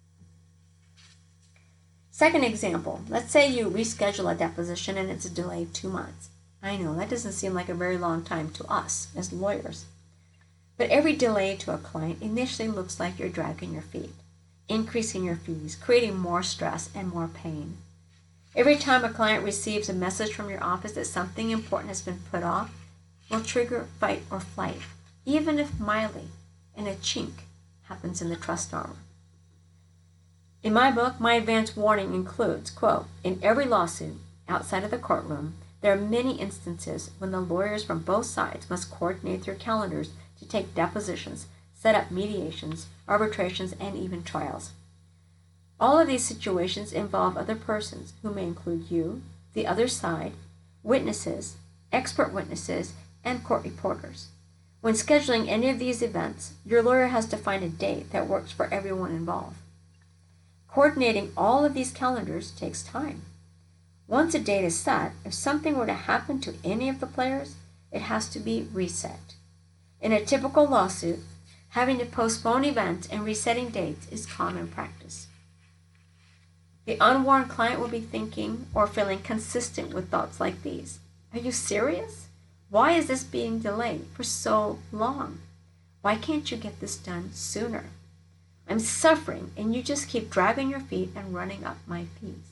Second example, let's say you reschedule a deposition and it's delayed 2 months. I know that doesn't seem like a very long time to us as lawyers. But every delay to a client initially looks like you're dragging your feet, increasing your fees, creating more stress and more pain. Every time a client receives a message from your office that something important has been put off, will trigger fight or flight, even if mildly, and a chink happens in the trust armor. In my book, my advance warning includes, quote, in every lawsuit outside of the courtroom, there are many instances when the lawyers from both sides must coordinate their calendars to take depositions, set up mediations, arbitrations, and even trials. All of these situations involve other persons who may include you, the other side, witnesses, expert witnesses, and court reporters. When scheduling any of these events, your lawyer has to find a date that works for everyone involved. Coordinating all of these calendars takes time. Once a date is set, if something were to happen to any of the players, it has to be reset. In a typical lawsuit, having to postpone events and resetting dates is common practice. The unwarned client will be thinking or feeling consistent with thoughts like these. Are you serious? Why is this being delayed for so long? Why can't you get this done sooner? I'm suffering and you just keep dragging your feet and running up my fees.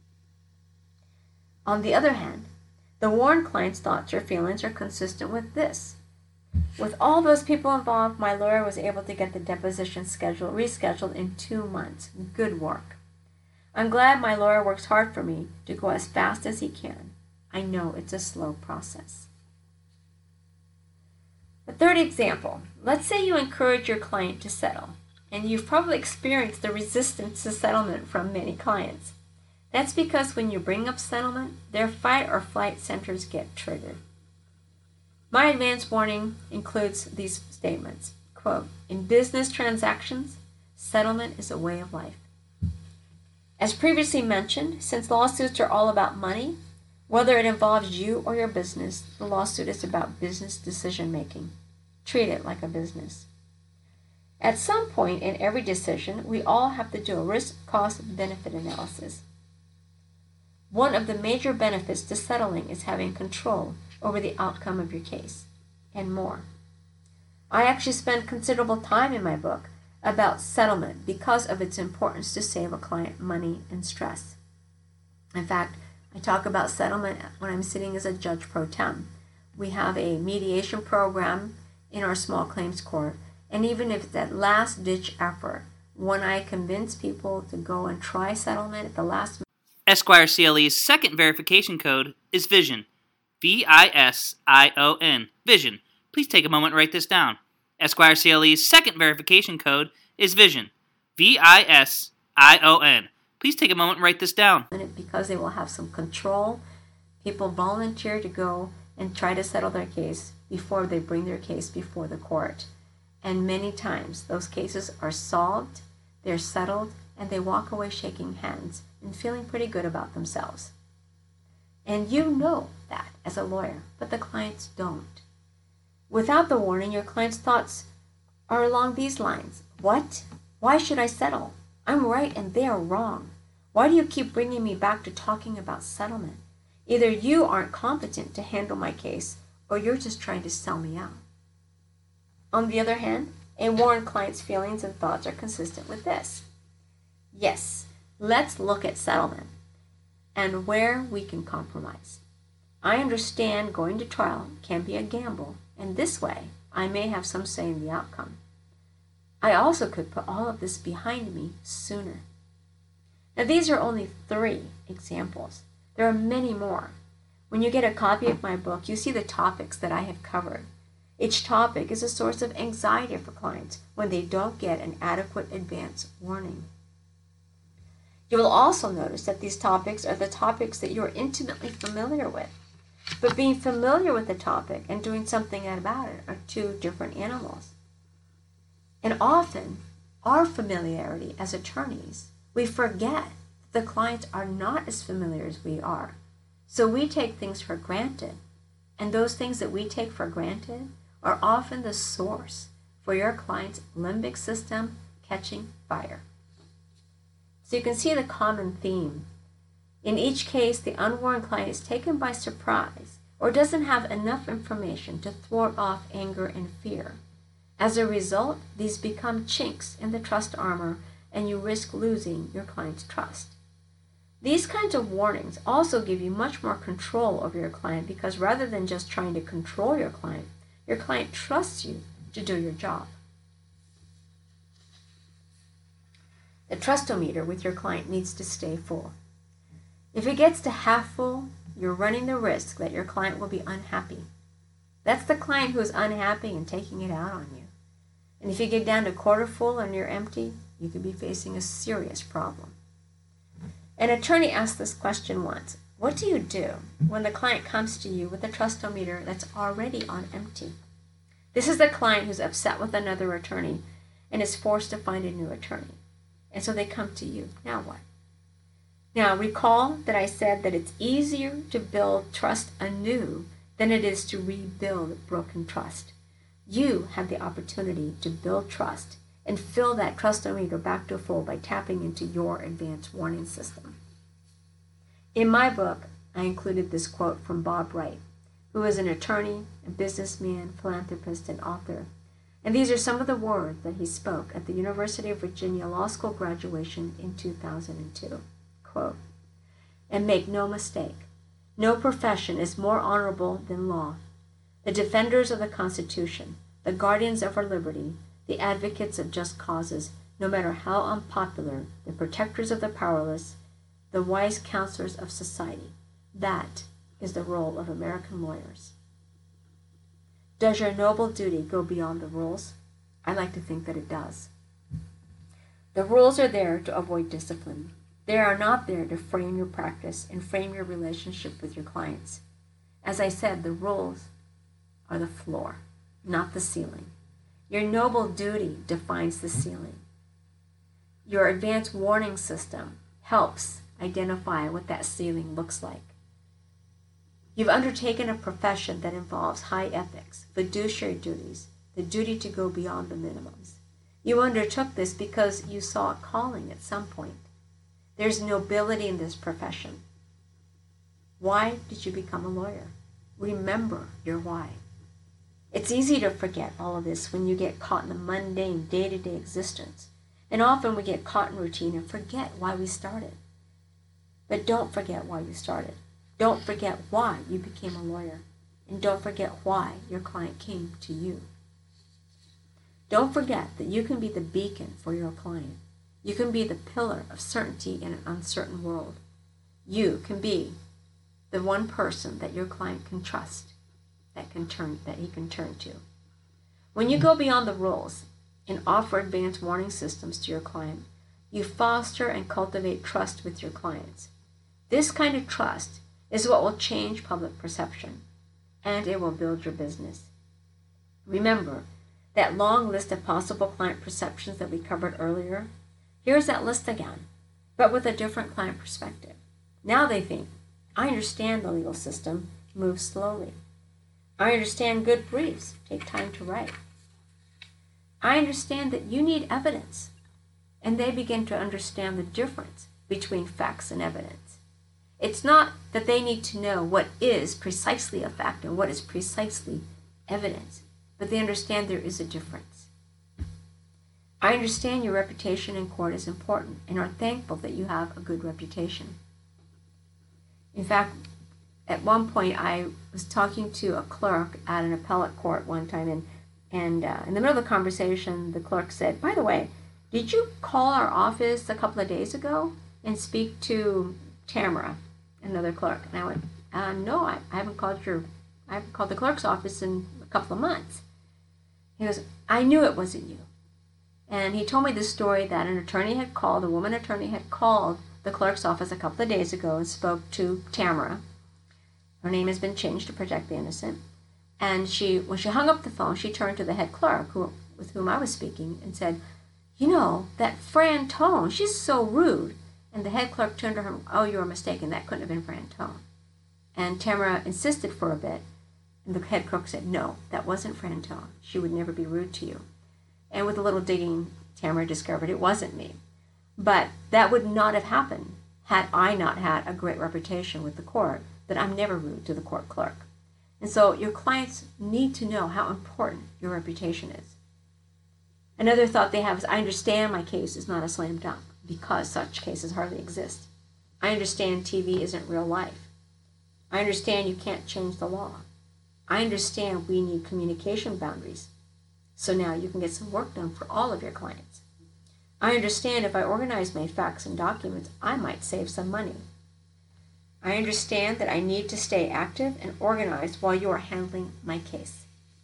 On the other hand, the warned client's thoughts or feelings are consistent with this. With all those people involved, my lawyer was able to get the deposition rescheduled in 2 months. Good work. I'm glad my lawyer works hard for me to go as fast as he can. I know it's a slow process. The third example, let's say you encourage your client to settle, and you've probably experienced the resistance to settlement from many clients. That's because when you bring up settlement, their fight or flight centers get triggered. My advance warning includes these statements. Quote, in business transactions, settlement is a way of life. As previously mentioned, since lawsuits are all about money, whether it involves you or your business, the lawsuit is about business decision making. Treat it like a business. At some point in every decision, we all have to do a risk-cost-benefit analysis. One of the major benefits to settling is having control over the outcome of your case, and more. I actually spend considerable time in my book about settlement because of its importance to save a client money and stress. In fact, I talk about settlement when I'm sitting as a judge pro tem. We have a mediation program in our small claims court, and even if it's that last-ditch effort, when I convince people to go and try settlement at the last minute. Esquire CLE's second verification code is VISION. VISION. VISION. Please take a moment and write this down. Esquire CLE's second verification code is VISION. VISION. Please take a moment and write this down. Because they will have some control. People volunteer to go and try to settle their case before they bring their case before the court. And many times those cases are solved, they're settled, and they walk away shaking hands and feeling pretty good about themselves. And you know that as a lawyer, but the clients don't. Without the warning, your client's thoughts are along these lines. What? Why should I settle? I'm right and they are wrong. Why do you keep bringing me back to talking about settlement? Either you aren't competent to handle my case, or you're just trying to sell me out. On the other hand, a warned client's feelings and thoughts are consistent with this. Yes, let's look at settlement and where we can compromise. I understand going to trial can be a gamble, and this way I may have some say in the outcome. I also could put all of this behind me sooner. Now these are only 3 examples. There are many more. When you get a copy of my book, you see the topics that I have covered. Each topic is a source of anxiety for clients when they don't get an adequate advance warning. You will also notice that these topics are the topics that you are intimately familiar with. But being familiar with the topic and doing something about it are 2 different animals. And often, our familiarity as attorneys, we forget that the clients are not as familiar as we are. So we take things for granted. And those things that we take for granted are often the source for your client's limbic system catching fire. So you can see the common theme. In each case, the unwarned client is taken by surprise or doesn't have enough information to thwart off anger and fear. As a result, these become chinks in the trust armor and you risk losing your client's trust. These kinds of warnings also give you much more control over your client because rather than just trying to control your client trusts you to do your job. The trustometer with your client needs to stay full. If it gets to half full, you're running the risk that your client will be unhappy. That's the client who is unhappy and taking it out on you. And if you get down to quarter full and you're empty, you could be facing a serious problem. An attorney asked this question once: what do you do when the client comes to you with a trustometer that's already on empty? This is the client who's upset with another attorney and is forced to find a new attorney. And so they come to you. Now what? Now recall that I said that it's easier to build trust anew than it is to rebuild broken trust. You have the opportunity to build trust and fill that trustometer back to full by tapping into your advanced warning system. In my book, I included this quote from Bob Wright, who is an attorney, a businessman, philanthropist, and author. And these are some of the words that he spoke at the University of Virginia Law School graduation in 2002. Quote, "And make no mistake, no profession is more honorable than law. The defenders of the Constitution, the guardians of our liberty, the advocates of just causes, no matter how unpopular, the protectors of the powerless, the wise counselors of society. That is the role of American lawyers." Does your noble duty go beyond the rules? I like to think that it does. The rules are there to avoid discipline. They are not there to frame your practice and frame your relationship with your clients. As I said, the rules are the floor, not the ceiling. Your noble duty defines the ceiling. Your advanced warning system helps identify what that ceiling looks like. You've undertaken a profession that involves high ethics, fiduciary duties, the duty to go beyond the minimums. You undertook this because you saw a calling at some point. There's nobility in this profession. Why did you become a lawyer? Remember your why. It's easy to forget all of this when you get caught in the mundane day-to-day existence. And often we get caught in routine and forget why we started. But don't forget why you started. Don't forget why you became a lawyer. And don't forget why your client came to you. Don't forget that you can be the beacon for your client. You can be the pillar of certainty in an uncertain world. You can be the one person that your client can trust, that he can turn to. When you go beyond the rules and offer advanced warning systems to your client, you foster and cultivate trust with your clients. This kind of trust is what will change public perception, and it will build your business. Remember that long list of possible client perceptions that we covered earlier? Here's that list again, but with a different client perspective. Now they think, I understand the legal system moves slowly. I understand good briefs take time to write. I understand that you need evidence, and they begin to understand the difference between facts and evidence. It's not that they need to know what is precisely a fact and what is precisely evidence, but they understand there is a difference. I understand your reputation in court is important and are thankful that you have a good reputation. In fact, at one point I was talking to a clerk at an appellate court one time, and in the middle of the conversation, the clerk said, "By the way, did you call our office a couple of days ago and speak to Tamara, another clerk?" And I went, "No, I haven't called the clerk's office in a couple of months." He goes, "I knew it wasn't you." And he told me the story that a woman attorney had called the clerk's office a couple of days ago and spoke to Tamara. Her name has been changed to protect the innocent. And when she hung up the phone, she turned to the head clerk with whom I was speaking and said, "You know, that Fran Tone, she's so rude. And the head clerk turned to her, "Oh, you were mistaken. That couldn't have been Frantone." And Tamara insisted for a bit. And the head clerk said, "No, that wasn't Frantone. She would never be rude to you." And with a little digging, Tamara discovered it wasn't me. But that would not have happened had I not had a great reputation with the court that I'm never rude to the court clerk. And so your clients need to know how important your reputation is. Another thought they have is, "I understand my case is not a slam dunk because such cases hardly exist. I understand TV isn't real life. I understand you can't change the law. I understand we need communication boundaries. So now you can get some work done for all of your clients. I understand if I organize my facts and documents, I might save some money. I understand that I need to stay active and organized while you are handling my case."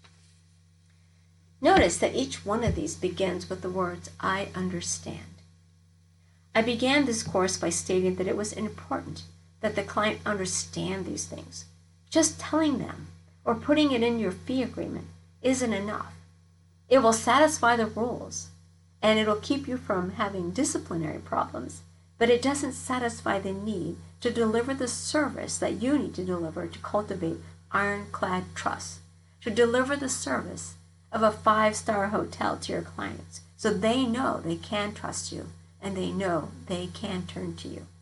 Notice that each one of these begins with the words, "I understand." I began this course by stating that it was important that the client understand these things. Just telling them or putting it in your fee agreement isn't enough. It will satisfy the rules, and it'll keep you from having disciplinary problems, but it doesn't satisfy the need to deliver the service that you need to deliver to cultivate ironclad trust, to deliver the service of a 5-star hotel to your clients so they know they can trust you and they know they can turn to you.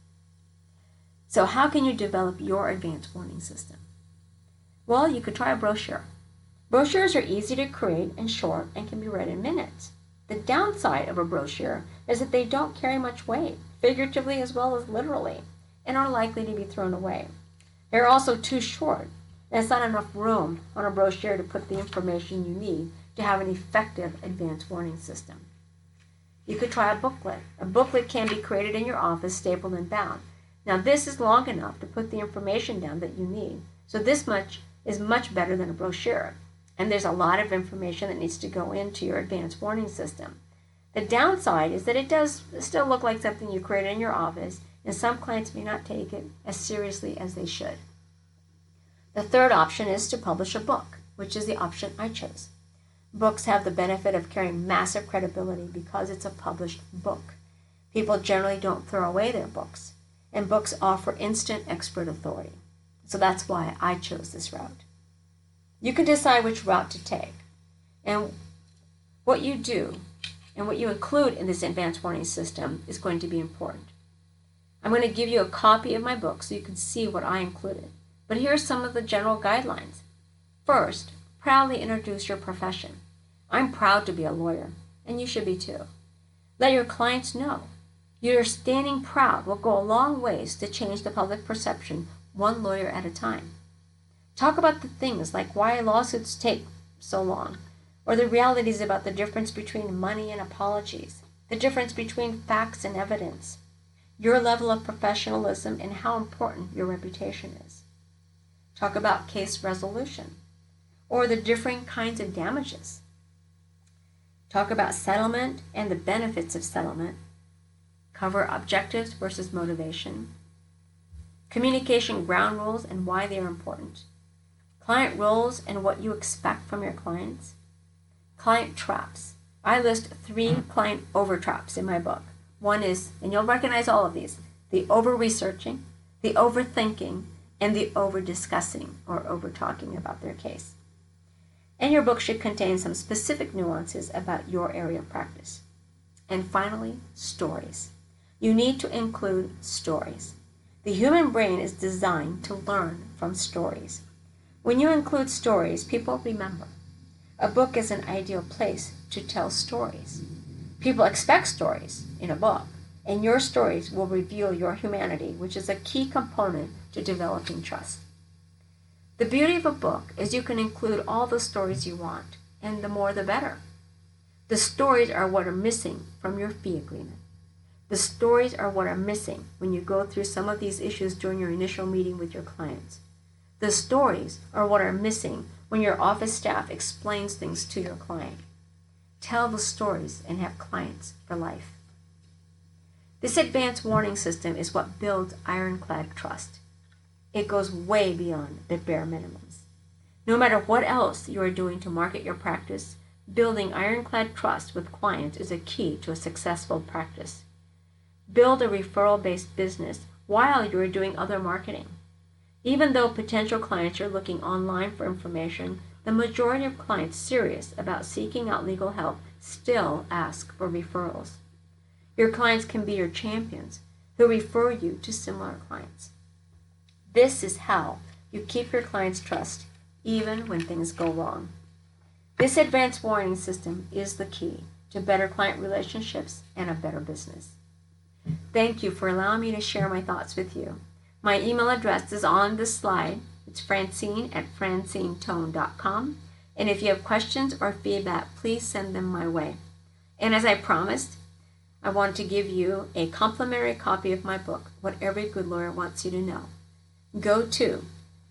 So how can you develop your advance warning system? Well, you could try a brochure. Brochures are easy to create and short and can be read in minutes. The downside of a brochure is that they don't carry much weight, figuratively as well as literally, and are likely to be thrown away. They're also too short, and it's not enough room on a brochure to put the information you need to have an effective advance warning system. You could try a booklet. A booklet can be created in your office, stapled and bound. Now this is long enough to put the information down that you need, so this much is much better than a brochure. And there's a lot of information that needs to go into your advance warning system. The downside is that it does still look like something you created in your office, and some clients may not take it as seriously as they should. The third option is to publish a book, which is the option I chose. Books have the benefit of carrying massive credibility because it's a published book. People generally don't throw away their books, and books offer instant expert authority. So that's why I chose this route. You can decide which route to take, and what you do and what you include in this advance warning system is going to be important. I'm going to give you a copy of my book so you can see what I included. But here are some of the general guidelines. First, proudly introduce your profession. I'm proud to be a lawyer, and you should be too. Let your clients know. Your standing proud will go a long ways to change the public perception, one lawyer at a time. Talk about the things like why lawsuits take so long, or the realities about the difference between money and apologies, the difference between facts and evidence, your level of professionalism, and how important your reputation is. Talk about case resolution, or the differing kinds of damages. Talk about settlement and the benefits of settlement. Cover objectives versus motivation. Communication ground rules and why they are important. Client roles and what you expect from your clients. Client traps. I list 3 client over traps in my book. One is, and you'll recognize all of these, the over-researching, the overthinking, and the over-discussing or over-talking about their case. And your book should contain some specific nuances about your area of practice. And finally, stories. You need to include stories. The human brain is designed to learn from stories. When you include stories, people remember. A book is an ideal place to tell stories. People expect stories in a book, and your stories will reveal your humanity, which is a key component to developing trust. The beauty of a book is you can include all the stories you want, and the more the better. The stories are what are missing from your fee agreement. The stories are what are missing when you go through some of these issues during your initial meeting with your clients. The stories are what are missing when your office staff explains things to your client. Tell the stories and have clients for life. This advanced warning system is what builds ironclad trust. It goes way beyond the bare minimums. No matter what else you are doing to market your practice, building ironclad trust with clients is a key to a successful practice. Build a referral-based business while you're doing other marketing. Even though potential clients are looking online for information, the majority of clients serious about seeking out legal help still ask for referrals. Your clients can be your champions who refer you to similar clients. This is how you keep your clients' trust even when things go wrong. This advanced warning system is the key to better client relationships and a better business. Thank you for allowing me to share my thoughts with you. My email address is on this slide. It's francine@francineTone.com. And if you have questions or feedback, please send them my way. And as I promised, I want to give you a complimentary copy of my book, What Every Good Lawyer Wants You to Know. Go to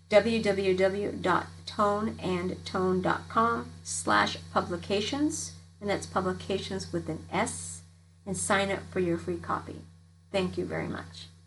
www.toneandtone.com/publications, and that's publications with an S, and sign up for your free copy. Thank you very much.